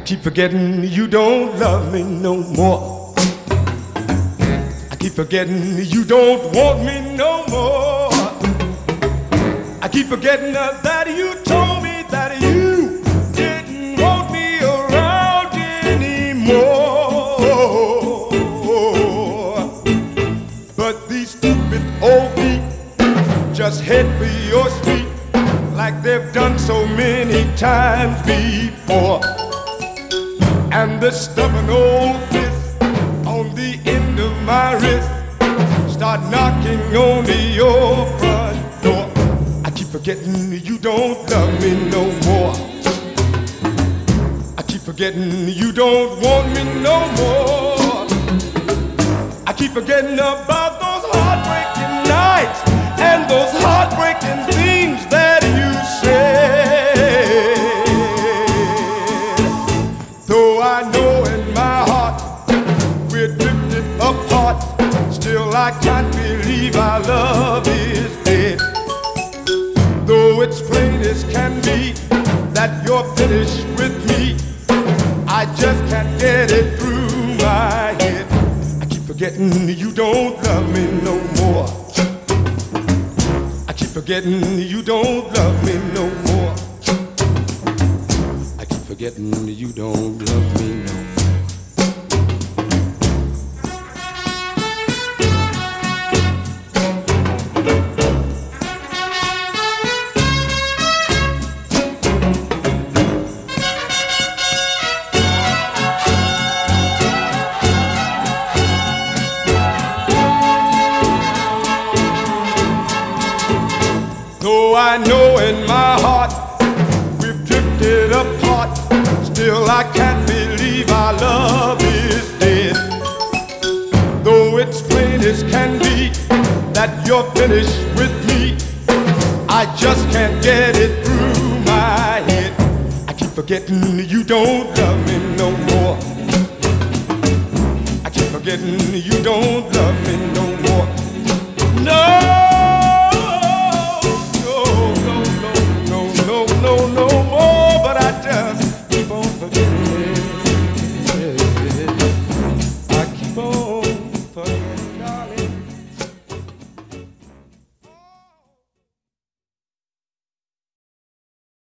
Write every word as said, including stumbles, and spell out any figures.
keep forgetting you don't love me no more. I keep forgetting you don't want me no more. I keep forgetting uh, that you told me that you didn't want me around anymore. But these stupid old feet just head for your street like they've done so many times before. And the stubborn old fist on the end of my wrist start knocking on your front door. I keep forgetting you don't love me no more. I keep forgetting you don't want me no more. I keep forgetting about those heartbreaking nights and those heartbreaking things that you said. Though I know in my heart we're drifted apart, still I can't believe our love is dead. Though it's plain as can be that you're finished with me, I just can't get it through my head. I keep forgetting you don't love me no more. I keep forgetting you don't love me no more. I keep forgetting you don't love me no more. Though I know in my heart we've drifted apart, still I can't believe our love is dead. Though it's plain as can be that you're finished with me, I just can't get it through my head. I keep forgetting you don't love me no more. I keep forgetting you don't love me no more. No!